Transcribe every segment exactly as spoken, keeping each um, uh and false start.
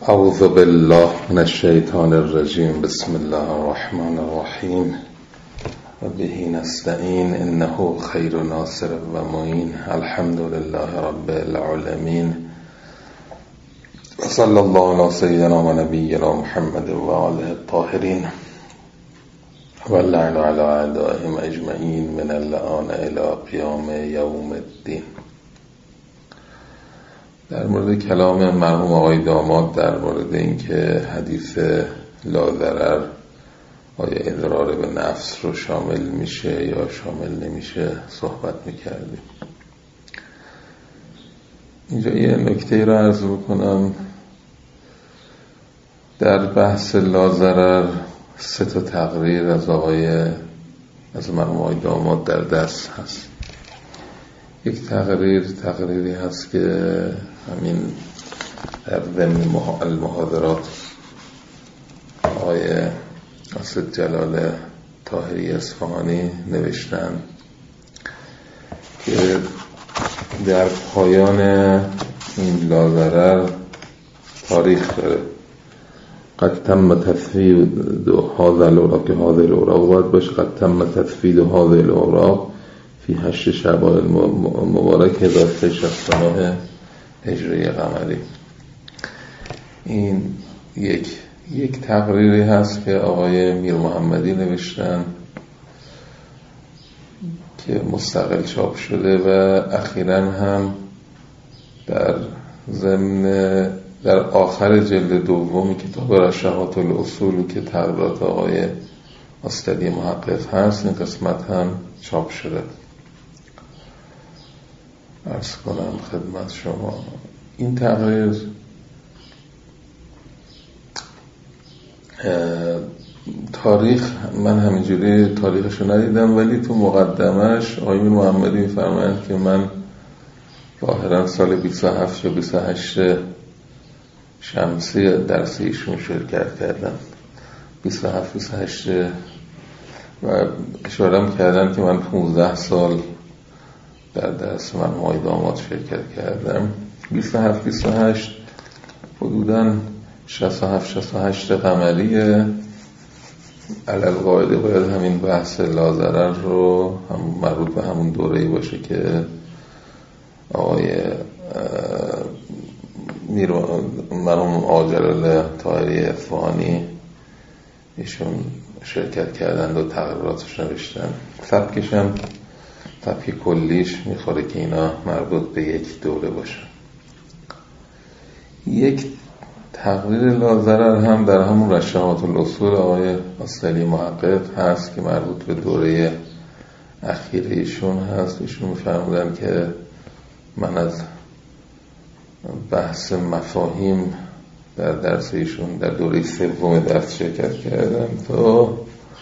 اعوذ بالله من الشیطان الرجیم. بسم الله الرحمن الرحیم و به نستعین انه خیر ناصر و معین. الحمد لله رب العالمین و صلی الله علی سیدنا و نبینا محمد و آله الطاهرین و اللعن علی اعدائهم اجمعین من اللعان الی قیام یوم الدین. در مورد کلام مرحوم آقای داماد در مورد اینکه حدیث لاضرر آیا اضرار به نفس رو شامل میشه یا شامل نمیشه صحبت میکردیم. اینجا یه نکته رو عرض بکنم. در بحث لاضرر سه تا تقریر از آقای از مرحوم آقای داماد در دست هست. یک تقریر تقریری هست که همین در ضمن المحاضرات آقای اسد جلال طاهری اصفهانی نوشتن که در پایان این لاضرر تاریخ داره. قد تم تثبیت هذا الاوراق که هذا الاوراق باید باشه. قد تم تثبیت هذا الاوراق فی هشت شعبان مبارک هزار و سیصد و شصت و نه هجری قمری. این یک یک تقریری هست که آقای میر محمدی نوشتن که مستقل چاپ شده و اخیراً هم در ضمن در آخر جلد دوم کتاب رشحات الاصول که تقریرات آقای استادی محقق هست این قسمت هم چاپ شده. عرض کنم خدمت شما این تقریر تاریخ من همینجوری تاریخشو ندیدم، ولی تو مقدمش آقای میر محمدی میفرمایند که من ظاهرا سال بیست و هفت یا بیست و هشت شمسی درس ایشون شرکت کردم. بیست و هفت بیست و هشت و اشاره کردن که من پانزده سال در درس من آقای داماد شرکت کردم. بیست و هفت بیست و هشت حدوداً شصت و هفت شصت و هشت قمریه. علل قاعده باید همین بحث لاضرر رو هم مربوط به همون دوره‌ای باشه که آقای مرحوم آقا جلال طاهری اصفهانی ایشون شرکت کردند و تقریراتش نوشتن. سبکش هم سبک کلیش میخوره که اینا مربوط به یک دوره باشه. یک تقریر لاضرر هم در همون رشحات الاصول آقای استادی محقق هست که مربوط به دوره اخیر ایشون هست. ایشون میفرمودن که من از بحث مفاهیم در درس ایشون در دوره سوم درس شرکت کردم تا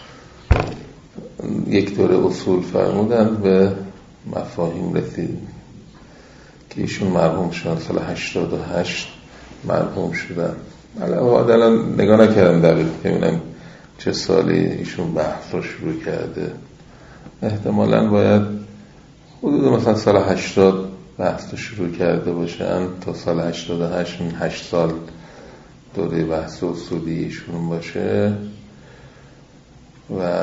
یک دوره اصول فرمودن به مفاهیم رسید که ایشون مرحوم شدن سال هشتاد و هشت مرحوم شدن. علاوه الان نگاه نکردم دقیق ببینم چه سالی ایشون بحث رو شروع کرده. احتمالاً باید حدود مثلا سال هشتاد بحث رو شروع کرده باشن تا سال هشتاد و هشت، این هشت سال دوره بحث اصولی ایشون باشه. و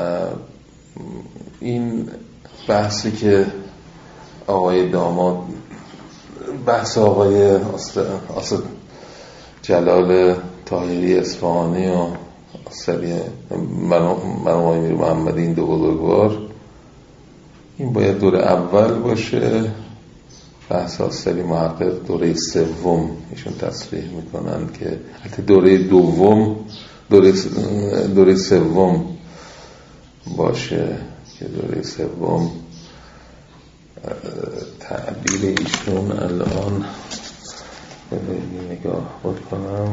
این بحثی که آقای داماد بحث آقای اسد جلال طاهری اصفهانی و استادی مرحوم آقای میر محمدی این دو بزرگوار این باید دوره اول باشه. بحث استادی محقق دوره سوم ایشون تصریح میکنن که حتی دوره دوم دوره دوره سوم باشه که دوره سوم تعبیر ایشون الان بذارید نگاه بکنم.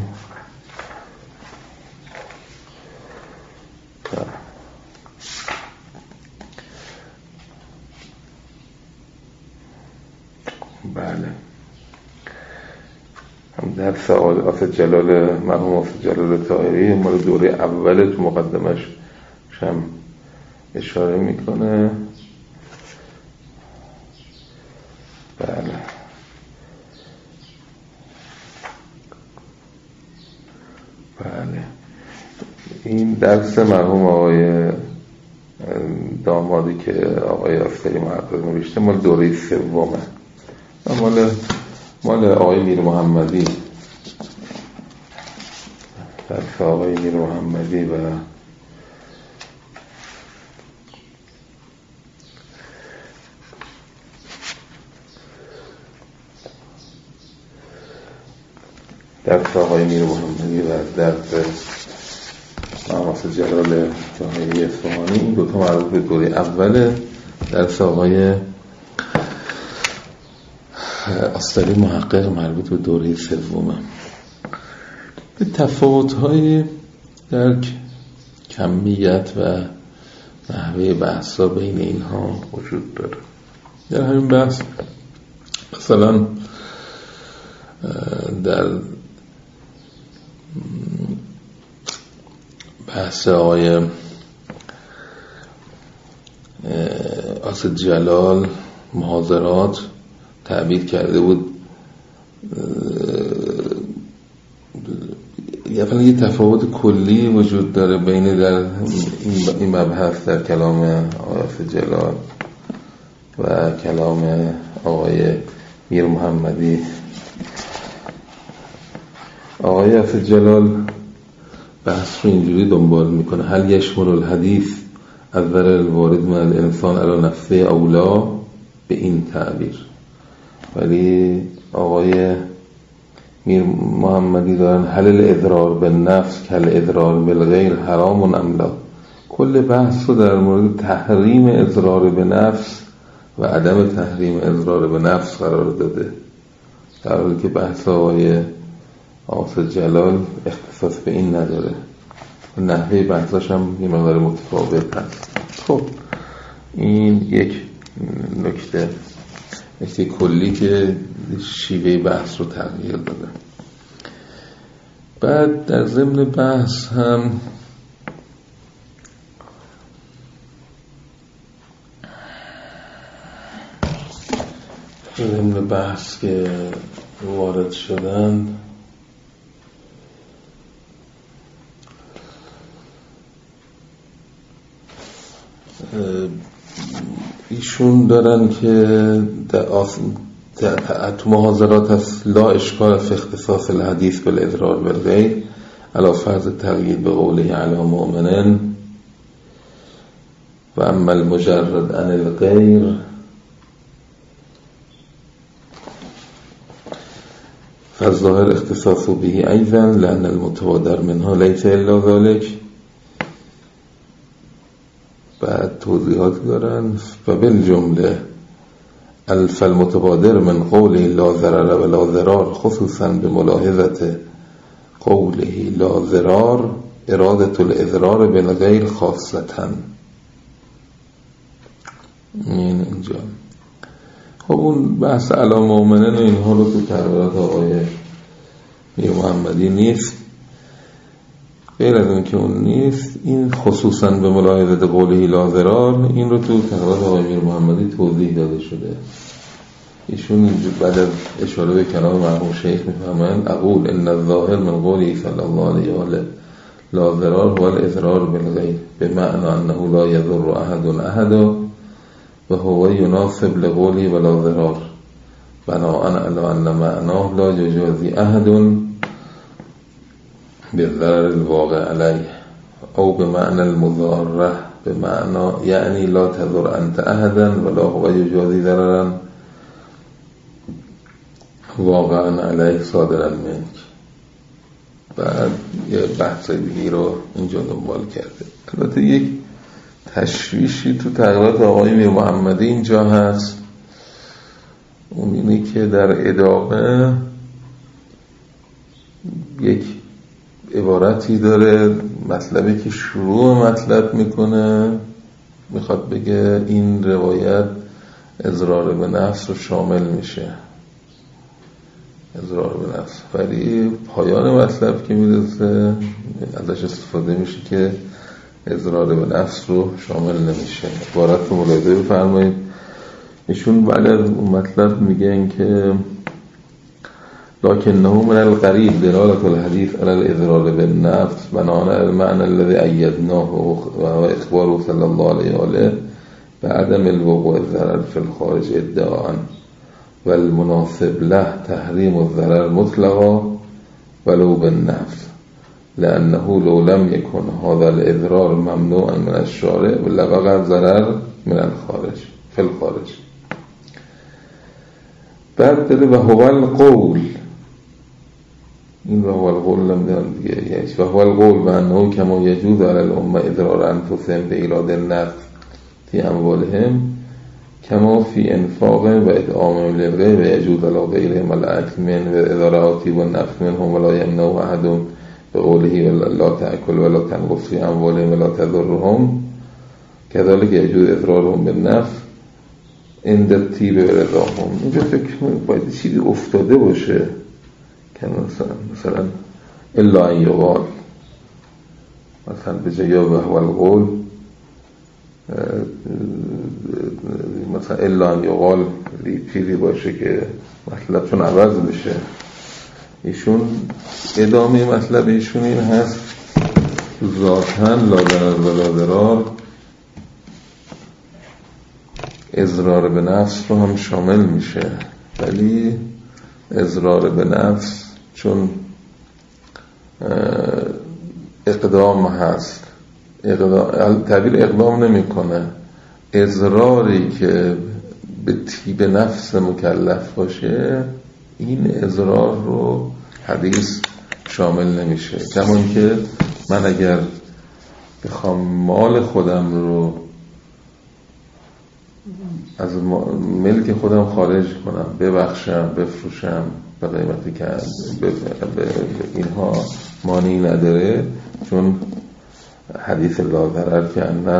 بله هم در سوال اسد جلال مرحوم اسد جلال طاهری مال دوره اول تو مقدمش هم اشاره میکنه. بله بله، این درس مرحوم آقای دامادی که آقای آفتری محقق نوشته مال دوره سومه، مال مال آقای میر محمدی، درس آقای میر محمدی و درس آقای میر محمدی و درس محمد جلال جاهلی اصفهانی. این دوتا مربوط به دوره اوله. درس آقای آستری محقق مربوط به دوره سومه. به تفاوت‌های در کمیت و نحوه بحثا بین اینها وجود داره. در همین بحث مثلا در بحث آقای آسد جلال محاضرات تعبیر کرده بود یه یه تفاوت کلی وجود داره بین در این مبحث در کلام آقای آسد جلال و کلام آقای میر محمدی. آقای آسد جلال بحث رو اینجوری دنبال میکنه: هل یشمل الحدیث از ضرر الوارد من الانسان علی نفسه اولا، به این تعبیر. ولی آقای میر محمدی دارن هل الاضرار بالنفس کل اضرار بالغیر حرام ام لا. کل بحث رو در مورد تحریم اضرار به نفس و عدم تحریم اضرار به نفس قرار داده، در حالی که بحث آقای آسد جلال اختصاص به این نداره. نحوه بحثاش هم یه مقدار متفاوت هست. خب این یک نکته نکته کلی که شیوه بحث رو تغییر داده. بعد در ضمن بحث هم ضمن بحث که وارد شدن ایشون دارن که تو محاضرات هست لا اشکال فی اختصاص الحدیث بالاضرار بالغیر علی فرض تقیید به قوله علی مؤمنن و اما المجرد عن الغیر فالظاهر اختصاص به ایضا لأن المتبادر منها لیس الا ذلك. بعد توضیحات دارن و بالجمله الف المتبادر من قوله لا ضرر ولا ضرار خصوصا بملاحظه قوله لا ضرار اراده الاضرار بالغیر خاصه. این اینجا خب اون بحث علی مؤمنین و اینها رو تو تقریرات آقای میر محمدی نیست. غیر از این که اون نیست، این خصوصا به ملاحظه قوله لا ضرار این رو تو تقریرات آقای میر محمدی توضیح داده شده. ایشون اینجا بعد از اشاره به کلام مرحوم شیخ میفهمند اقول ان الظاهر من قوله صلی الله علیه و آله لا ضرار هو الاضرار بالغیر بمعنی انه لا یضر احد احدا و هو یناسب لقولی ولا ضرار بناء علی ان معناه لا یجازی احد بالضرر الواقع علیه او بمعنى المضاره بمعنى یعنی لا تضر انت احدا ولا هو یجازی ضررا واقعا علیه صادرا منک. بعد یه بحث دیگه رو اینجا دنبال کرده. البته یک تشویشی تو تقریرات آقای میر محمدی اینجا هست، اون اینه که در ادامه یک عبارتی داره، مطلبی که شروع مطلب میکنه میخواد بگه این روایت اضرار به نفس رو شامل میشه، اضرار به نفس، ولی پایان مطلب که میرسه ازش استفاده میشه که اضرار به نفس رو شامل نمیشه. عبارت رو ملاحظه بفرمایید. ایشون بعد از اون مطلب میگن که لكنه من القريب دلالة الحديث على الإضرار بالنفس بناء المعنى الذي أيدناه وهو إخباره صلى الله عليه وآله بعدم الوقوع الضرر في الخارج ادعاء، والمناسب له تحريم الضرر مطلقا ولو بالنفس، لأنه لو لم يكن هذا الإضرار ممنوعا من الشارع لوقع الضرر من الخارج في الخارج. بعد داره وهو القول، این وهو القول نمیدونم دیگه، یعنی وهو القول بأنه كما يجوز على الأمة إضرار أنفسهم بإيراد النفس في أموالهم كما في انفاق و اطعام للغير و يجوز على غيرهم الأكل من و إضارات والنفس منهم ولا يمنع أحد بقوله لا تأكل ولا تنقص في أموالهم ولا تضرهم كذلك يجوز إضرارهم بالنفس عند الطیب و رضاهم. اینجا فکر کنم باید چیزی افتاده باشه که مثلا مثلا الا ان یقال، مثلا به جای وهو القول مثلا الا ان یقال چیزی باشه که مطلب چون عوض بشه. ایشون ادامه مطلب ایشون این هست ذاتاً لا ضرر ولا ضرار اضرار به نفس رو هم شامل میشه، ولی اضرار به نفس چون اقدام هست، اقدام تعبیر اقدام نمی کنه، اضراری که به طیب نفس مکلف باشه این اضرار رو حدیث شامل نمیشه. کمان که من اگر بخوام مال خودم رو از ملک خودم خارج کنم، ببخشم، بفروشم به قیمتی که اینها مانعی نداره، چون حدیث لا ضرر که انه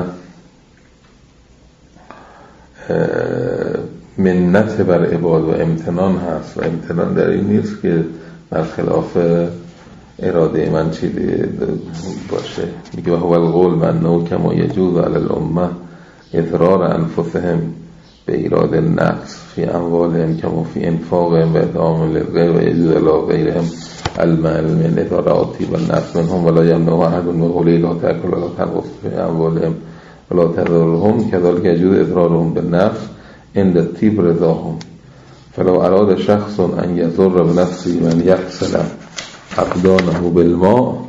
منت بر عباد و امتنان هست و امتنان در این نیست که برخلاف اراده من چیزی باشه. میگه وهو القول بأنه كما يجوز على الأمة إضرار أنفسهم بإيراد النقص في أموالهم كما في إنفاقهم وإطعام للغير ويجوز على غيرهم المال من إضارات والنفس منهم ولا يمنع أحد بقوله لا تأكل ولا تنقص في أموالهم ولا تضرهم كذلك يجوز إضرارهم بالنفس عند الطيب رضاهم. فلو أراد شخص أن يضر بنفسه من يغسل أقدامه بالماء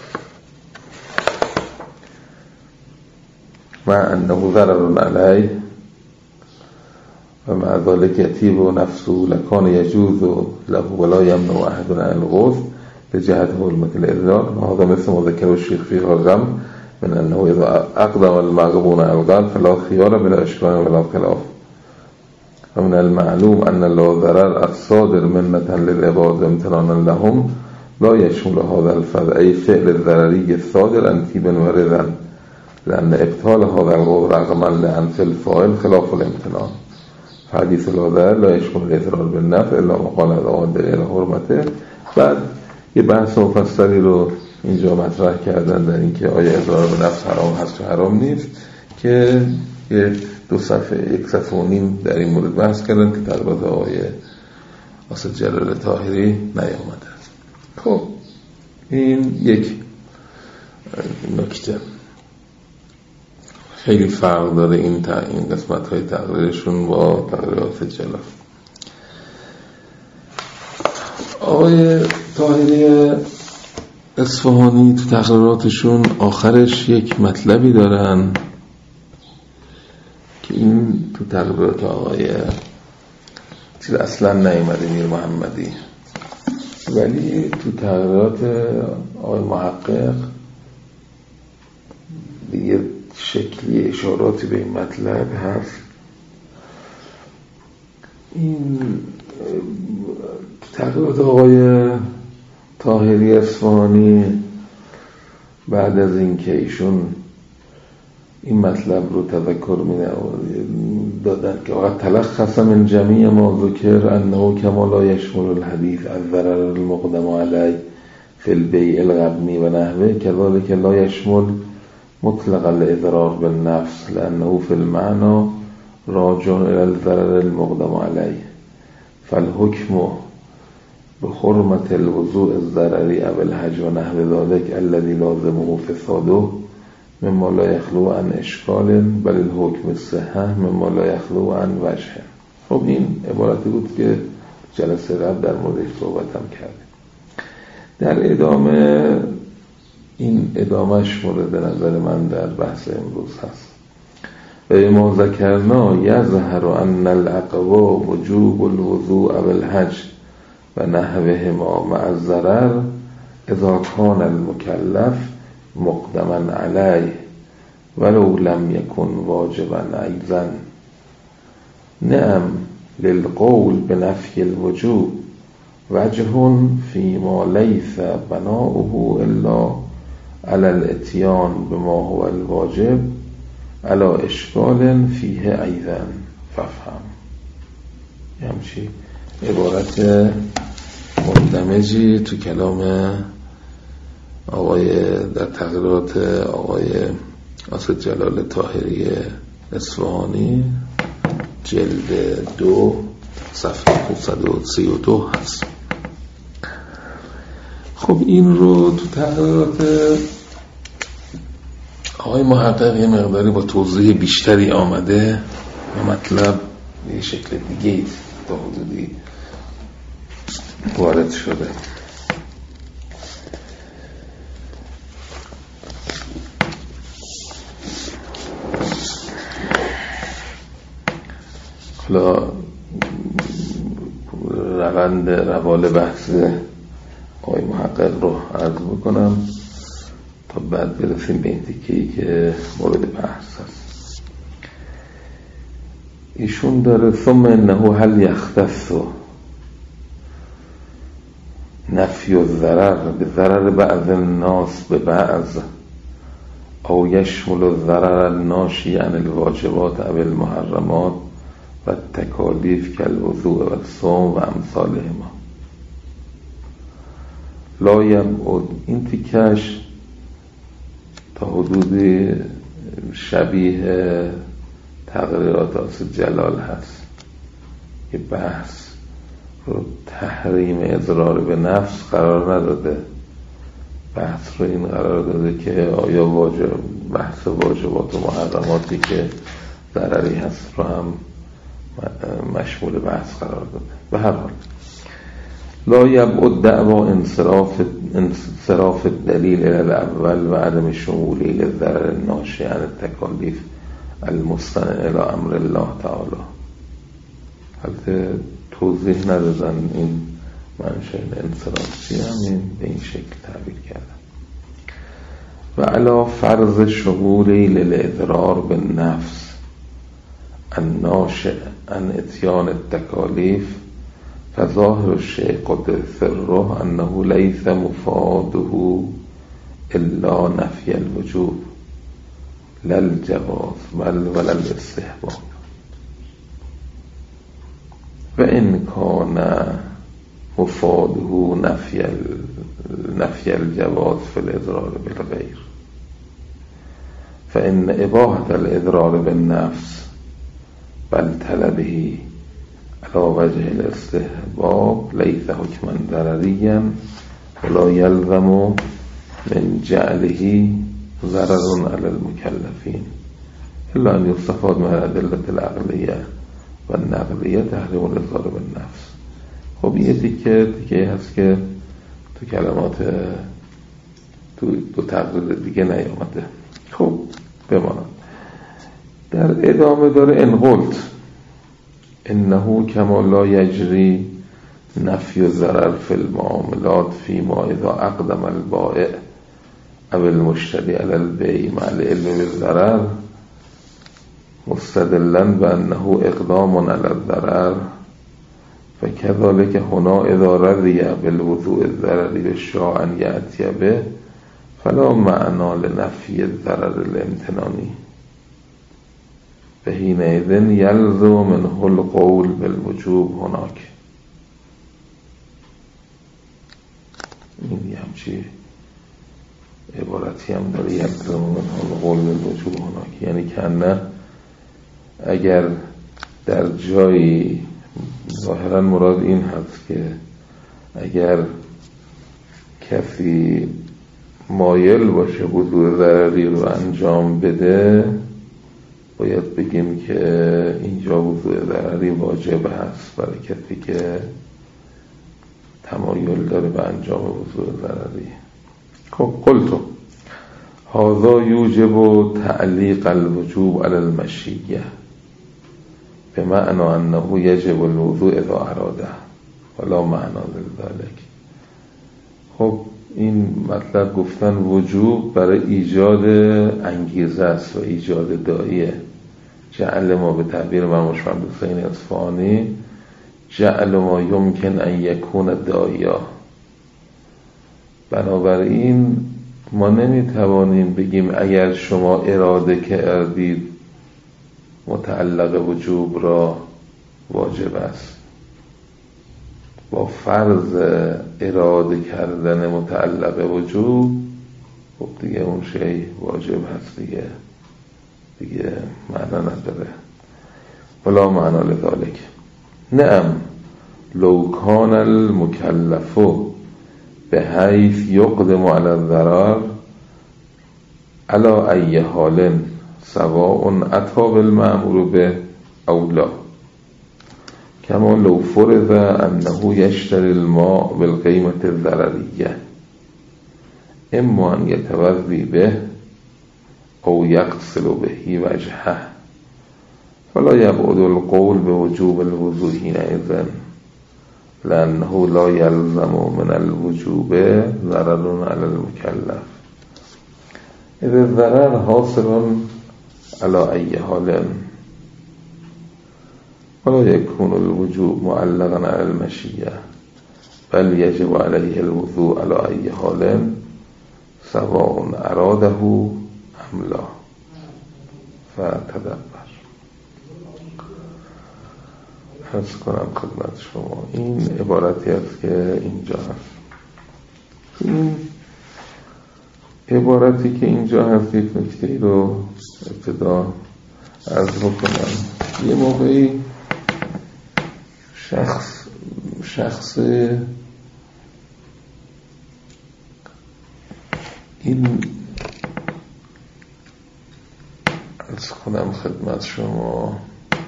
مع أنه ضرر عليه ومع ذلك يطيب نفسه لكان يجوز له ولا يمنع أحد عن الغسل لجهة حرمة الإضرار. وهذا مثل ما ذكر الشيخ في الغم من أنه إذا أقدم المغبون على الغل فلا خيار بلا إشكال ولا خلاف. ومن المعلوم أن لا ضرر الصادر منة للعباد امتنانا لهم لا يشمل هذا الفعل أي فعل الضرري الصادر عن طيب ورضا، لأن إبطال هذا القول رغما لأنف الفاعل خلاف الامتنان. حدیث لا ضرر لا يشمل الإضرار بالنفع إلا ما قال العادل إلى حرمته. بعد یه بحث مفصلی رو اینجا مطرح کردن در اینکه آیا اضرار به نفس حرام هست و حرام نیست، که یه دو صفحه یک صفحه و نیم در این مورد بحث کردن که تقریبا آقای اسد جلال طاهری نیامده. خب این یک نکته خیلی فرق داره این تا این قسمت های تقریرشون با تقریرات جلال. آقای طاهری اصفهانی تو تقریراتشون آخرش یک مطلبی دارن که این تو تقریرات آقای چیز اصلا نیامده میر محمدی، ولی تو تقریرات آقای محقق دیگه شکلی اشاراتی به این مطلب هست. این تقریرات آقای طاهری اصفهانی بعد از اینکه ایشون این مطلب رو تذکر می دادن که وقت تلخص من جمیع ما ذکر انه کما لا یشمل الحدیث از ضرر المقدم علی فی البیع الغبنی و نحوه كذلك لا یشمل مطلق الاضرار بالنفس لانه فی المعنى راجع الى الضرر المقدم علی فالحکم به حرمت الوضوء الضرری او الحج و نحو ذلك الذي لازمه فساده مما لا يخلو عن اشکال بل الحکم الصحة مما لا يخلو عن وجه. خب این عبارتی بود که جلسه قبل در موردش صحبتم کردیم. در ادامه این ادامهش مورد نظر من در بحث امروز هست. و ما ذکرنا یظهر ان الاقوا وجوب الوضوء او الحج و نحوهما مع الضرر اذا كان المكلف مقدما علیه ولو لم يكن واجبا ایضا. نعم للقول بنفی الوجوب وجه فيما ليس بناؤه الا على الاتيان بما هو الواجب على اشکال فیه ایضا ففهم. همچی عبارت مندمجی تو کلام آقای در تقریرات آقای اسد جلال طاهری اصفهانی جلد دو صفحه پانصد و سی و دو هست. خب این رو تو تقریرات آقای محقق یه مقداری با توضیح بیشتری آمده و مطلب یه شکل دیگه تا حدودی وارد شده. حالا روند روال بحث آقای محقق رو عرض بکنم تا بعد برسیم به این تیکه‌ای که مورد بحث هست. ایشون داره ثم انه هل یختص نفی الضرر بضرر بعض الناس به بعض او یشمل الضرر الناشی عن الواجبات او المحرمات و تکالیف کالوضوء و الصوم و امثالهما. لا یبعد این تیکش تا حدودی شبیه تقریرات اسد جلال هست که بحث رو تحریم اضرار به نفس قرار نداده، بحث رو این قرار داده که آیا واجب بحث واجبات و محرماتی که ضرری هست رو هم مشمول بحث قرار داده. به هر حال لا یبعد دعوا انصراف انصراف الدلیل الى الاول و عدم شمولی للضرر الناشی عن التکالیف المستند الى امر الله تعالی. البته توضیح ندادن این منشأ انصراف چیه، همین به این شکل تعبیر کردم. و علی فرض شمولی للاضرار بالنفس الناشئ عن اتیان التکالیف فظاهر الشیء قدر سره انه لیس مفاده الا نفی الوجوب لا الجواز بل ولا الاستحباب و ان کان مفاده نفی نفی الجواز فی الاضرار بالغیر فان اباحة الاضرار بالنفس بل طلبه على وجه الاستحباب ليس حكما ضرريا ولا يلزم من جعله ضرر على المكلفين الا ان يستفاد من الادله العقليه والنقليه تحریم الاضرار بالنفس. خب یه تیکه تیکه هست که تو کلمات تو دو تقریر دیگه نیامده. خب بماند. در ادامه داره انقلت انه کما لا یجری نفی الضرر فی المعاملات فیما اذا اقدم البائع او المشتری علی البیع مع العلم بالضرر مستدلا بانه اقدام علی الضرر فكذلك هنا اذا رضی بالوضوء الضرری بالشاء ان یأتی به فلا معنی لنفی الضرر الامتنانی فحینئذ یلزم منه القول بالوجوب هناك. این همچی عبارتی هم داره یلزم منه القول بالوجوب هناك، یعنی که نه اگر در جایی ظاهرا مراد این هست که اگر کسی مایل باشه وضوء ضرری رو انجام بده باید بگیم که اینجا وضوء ضرری واجب هست برای کسی که تمایل داره به انجام وضوء ضرری. خب قلتو هذا یوجب تعلیق الوجوب علی المشیه بمعنی انه یجب الوضوء اذا اراده ولا معنی لذلك. خب این مطلب گفتن وجوب برای ایجاد انگیزه است و ایجاد داعیه. جعل ما به تعبیر مرحوم شمس حسین اصفهانی جعل ما یمکن ان یکون داعیا. بنابراین ما نمیتوانیم بگیم اگر شما اراده کردید متعلق وجوب را واجب است. با فرض اراده کردن متعلق وجوب خب دیگه اون شی واجب هست دیگه دیگه معنا نداره. ولا معنا لذلك. نعم لو كان المكلف بحيث يقدم على الضرر على أي حال سواء أتى بالمأمور به أو لا كما لو فرض أنه يشتري الماء بالقيمة الضررية إما أن يتوضأ به أو يغسل به وجهه فلا يبعد القول بوجوب الوضوء حينئذ لأنه لا يلزم من الوجوب ضرر على المكلف إذ الضرر حاصل على أي حال ولا يكون الوجوب معلقا على المشيئة بل يجب عليه الوضوء على أي حال سواء أراده أم لا. فتدبر. حرص کنم خدمت شما این عبارتی است که اینجا هست. این عبارتی که اینجا هست یک نکته رو ابتدا عرض بکنم. یه موقعی شخص شخص این عرض کنم خدمت شما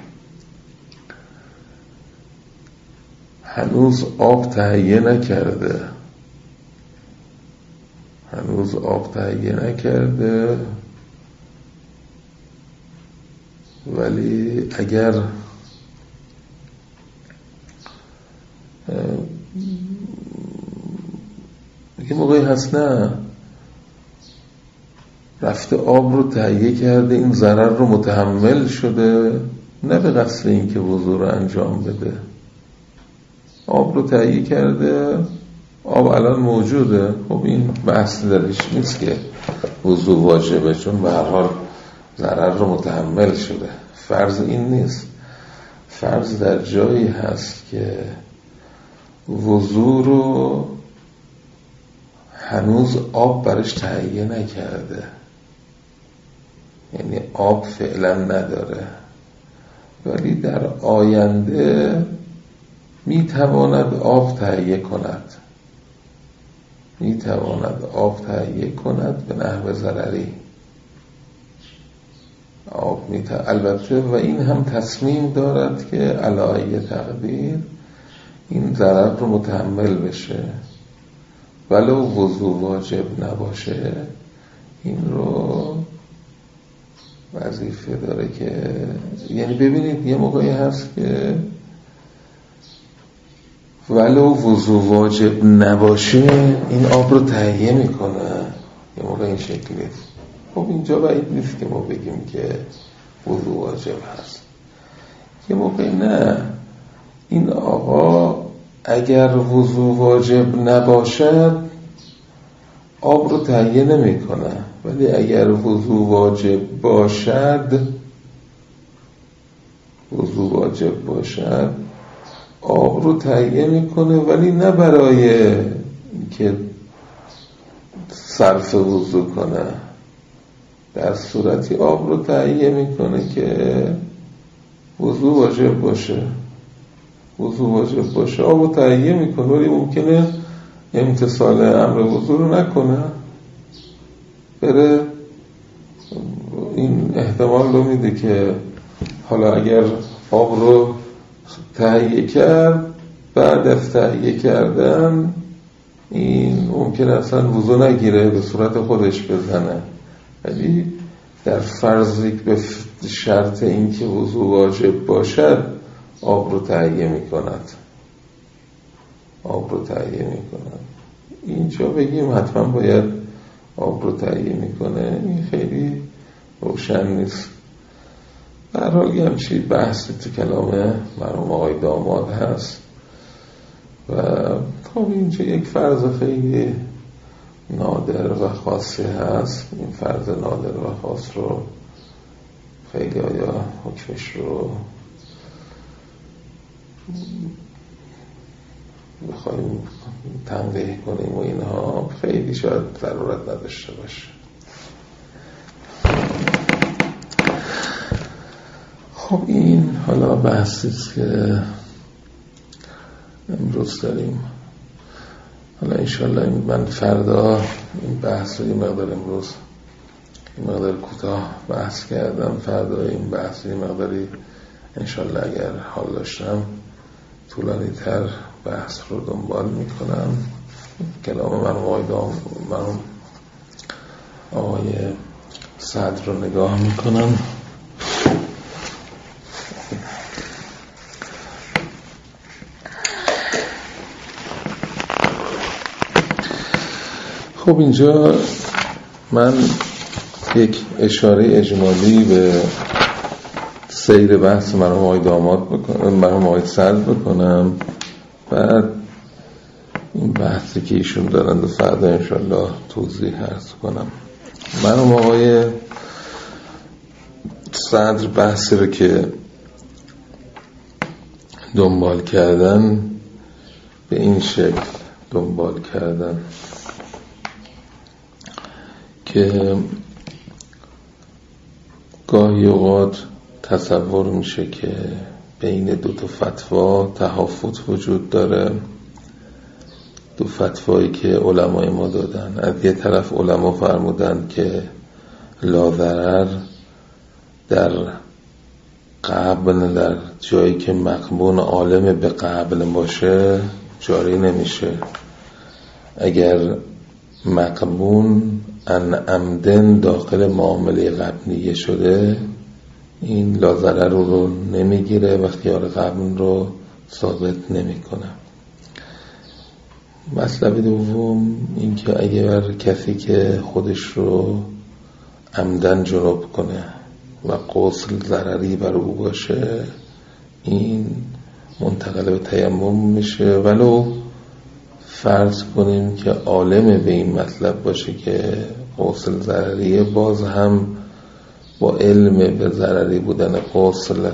هنوز آب تهیه نکرده هنوز آب تهیه نکرده ولی اگر یه موقعی هست نه رفته آب رو تهیه کرده این ضرر رو متحمل شده نه به قصد این که وضو رو انجام بده آب رو تهیه کرده آب الان موجوده خب این بحث درش نیست که وضو واجبه چون به هر حال ضرر رو متحمل شده. فرض این نیست. فرض در جایی هست که وضو رو هنوز آب برش تهیه نکرده یعنی آب فعلا نداره ولی در آینده میتواند آب تهیه کند میتواند آب تهیه کند به نحو ضرری آب میتواند البته و این هم تصمیم دارد که علایه تقدیر این ضرر رو متحمل بشه ولو وضو واجب نباشه این رو وظیفه داره که یعنی ببینید یه موقعی هست که ولو وضو واجب نباشه این آب رو تهیه میکنه یه موقع این شکلی است. خب اینجا باید نیست که ما بگیم که وضو واجب هست. یه موقع نه این آقا اگر وضو واجب نباشد آب رو تهیه نمی کنه ولی اگر وضو واجب باشد وضو واجب باشد آب رو تهیه میکنه ولی نه برای که صرف وضو کنه در صورتی آب رو تهیه میکنه که وضو واجب باشه وضو واجب باشه آب رو تهیه میکنه، ولی ممکنه امتصال امر وضو رو نکنه، بره این احتمال رو میده که حالا اگر آب رو تهیه کرد، بعد از تهیه کردن این ممکنه اصلا وضو نگیره، به صورت خودش بزنه، ولی در فرضی به شرط اینکه وضو واجب باشد آب رو تهیه میکند آب رو تهیه میکند اینجا بگیم حتما باید آب رو تهیه میکنه، این خیلی روشن نیست. به هر حال یه همچی بحثی تو کلام مرحوم آقای داماد هست و خب اینجا یک فرض خیلی نادر و خاصی هست. این فرض نادر و خاص رو خیلی آیا حکمش رو بخوایم تنبیه کنیم و اینها خیلی شاید ضرورت نداشته باشه. خب این حالا بحثیست که امروز داریم. حالا انشالله من فردا این بحث رو یه مقدار امروز یه مقدار کوتاه بحث کردم، فردا این بحث یه مقداری انشالله اگر حال داشتم طولانی تر بحث رو دنبال میکنم. کلام من آقای دام من آقای صدر رو نگاه میکنم. خب اینجا من یک اشاره اجمالی به سیر بحث مرحوم آقای داماد بکنم، مرحوم آقای صدر بکنم، بعد این بحثی که ایشون دارند و فردا انشالله توضیح عرض کنم. مرحوم آقای صدر بحثی رو که دنبال کردن به این شکل دنبال کردن که گاهی اوقات تصور میشه که بین دو تا فتوا تهافت وجود داره، دو فتوایی که علمای ما دادن. از یه طرف علما فرمودن که لا ضرر در قبل، در جایی که مقبون عالم به قبل باشه جاری نمیشه. اگر مقبون ان عمدن داخل معامله قبلیه شده این لا ضرر رو نمیگیره و خیار قبل رو ثابت نمیکنه. مطلب دوم این که اگر کسی که خودش رو عمدن جنوب کنه و غسل ضرری بر او باشه این منتقل به تیمم میشه، ولو فرض کنیم که عالم به این مطلب باشه که غسل ضرریه، باز هم با علم به ضرری بودن غسل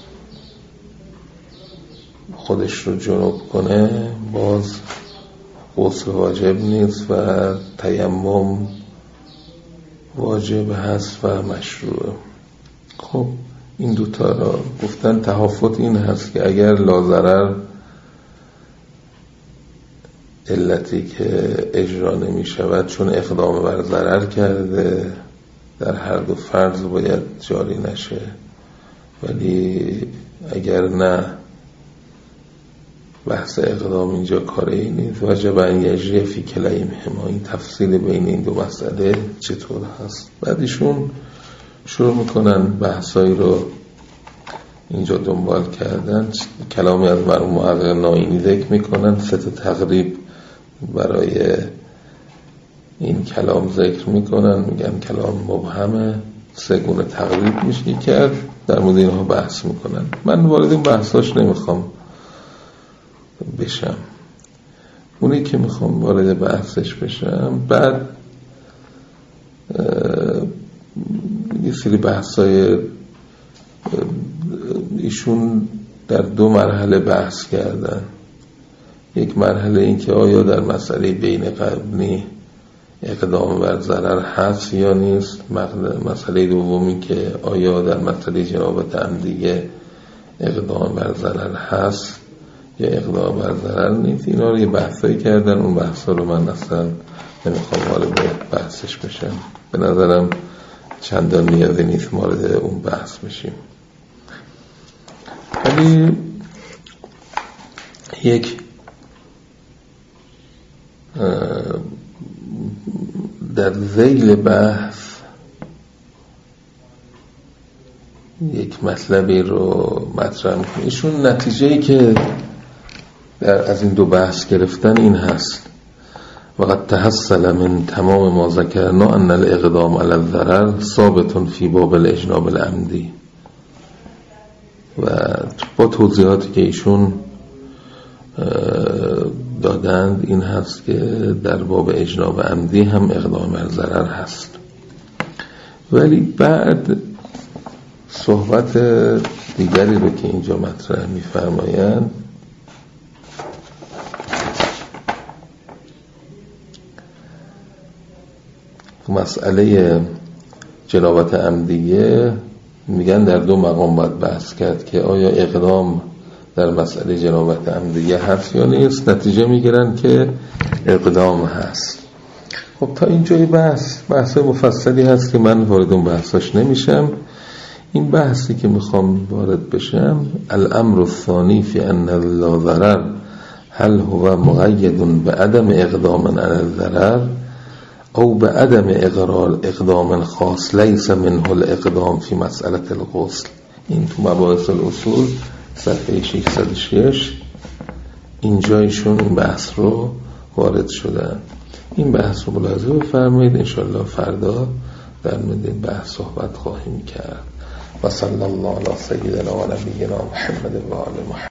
خودش رو جنوب کنه باز غسل واجب نیست و تیمم واجب هست و مشروع. خب این دوتا را گفتن تهافت این هست که اگر لا ضرر علتی که اجرا نمی شود چون اقدام بر ضرر کرده در هر دو فرض باید جاری نشه، ولی اگر نه بحث اقدام اینجا کاری نیست. وجب ان یجری فی کلیهما، این تفصیل بین این دو مسئله چطور هست. بعدشون شروع میکنن بحثایی رو اینجا دنبال کردن، کلامی از مرحوم محقق ناینی ذکر میکنن، سه تا تقریب برای این کلام ذکر میکنن، میگن کلام مبهمه، سه گونه تقریب میشه کرد، در مورد اینها بحث میکنن. من وارد این بحثاش نمیخوام بشم، اونی که میخوام وارد بحثش بشم بعد یه سری بحثای ایشون در دو مرحله بحث کردن. یک مرحله این که آیا در مسئله بین قبلی اقدام بر ضرر هست یا نیست، مسئله دومی که آیا در مسئله جنابت عمدیه اقدام بر ضرر هست یا اقدام بر ضرر نیست. اینا رو یه بحثایی کردن، اون بحثا رو من اصلا نمیخوام وارد بحثش بشم، به نظرم چندان نیازی نیست وارد اون بحث بشیم. ولی یک در ذیل بحث یک مطلبی رو مطرح میکنه. ایشون نتیجه‌ای که در از این دو بحث گرفتن این هست: وقد تحصل من تمام ما ذکرنا ان الاقدام علی الضرر ثابت فی باب الاجناب العمدی. و با توضیحاتی که ایشون دادند این هست که در باب اجناب عمدی هم اقدام بر ضرر هست. ولی بعد صحبت دیگری رو که اینجا مطرح می‌فرمایند مسئله جنابت عمدیه، میگن در دو مقام باید بحث کرد که آیا اقدام در مسئله جنابت عمدیه هست یا نیست. نتیجه میگیرن که اقدام هست. خب تا اینجای بحث بحث مفصلی هست که من وارد اون بحثاش نمیشم. این بحثی که میخوام وارد بشم: الامر الثانی فی ان لا ضرر هل هو مقید بعدم اقدام علی الضرر او بعدم اقرار اقدام خاص لیس منه الاقدام فی مسئله الغسل. این تو مباحث الاصول صفحه ششصد و شش اینجایشون این بحث رو وارد شدن. این بحث رو ملاحظه بفرمایید. انشاءالله فردا در مورد این بحث صحبت خواهیم کرد. و صلی الله علی سیدنا و نبینا محمد و آل محمد.